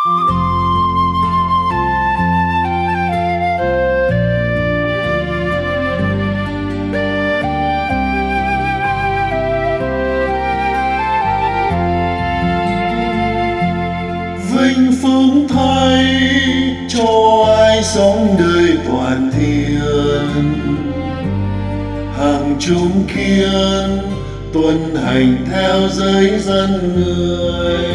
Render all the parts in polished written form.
Vinh phúc thay cho ai sống đời toàn thiên, hàng chúng kiên tuân hành theo giới dân người.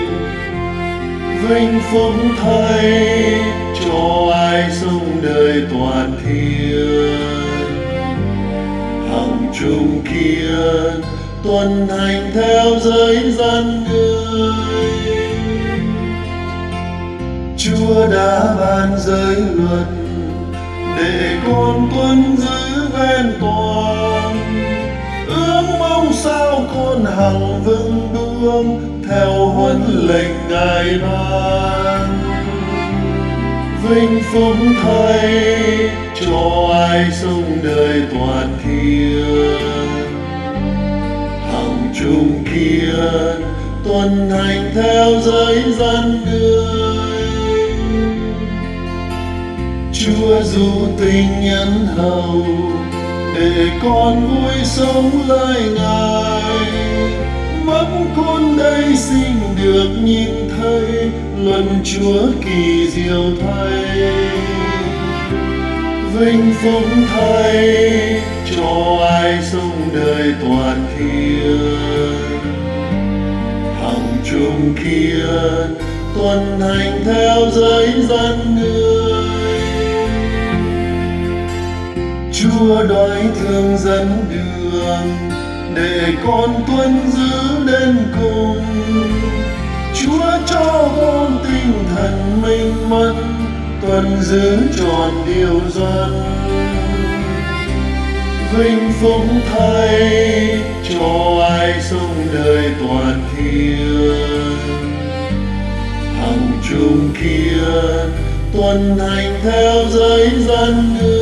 Vinh phúc thay cho ai sống đời toàn thiên, hàng chúng kiên tuân hành theo giới dân người. Chúa đã ban giới luật để con tuân giữ ven toàn, ước mong sao con hằng vững bước theo huấn lệnh Ngài ban. Vinh phúc thay cho ai sống đời toàn thiên, hằng chung kiên tuân hành theo giới dân người. Chúa du tình nhân hậu để con vui sống lời Ngài, mắt con đây xin được nhìn thấy luân Chúa kỳ diệu thay. Vinh phúc thay cho ai sống đời toàn thiên, hằng chung kiên tuân hành theo giới dân người. Chúa đói thương dẫn đường để con tuân giữ đến cùng. Chúa cho con tinh thần minh mẫn tuân giữ trọn điều dân. Vinh phúc thay cho ai sống đời toàn thiên, hằng chung kiên tuân hành theo giới dân người.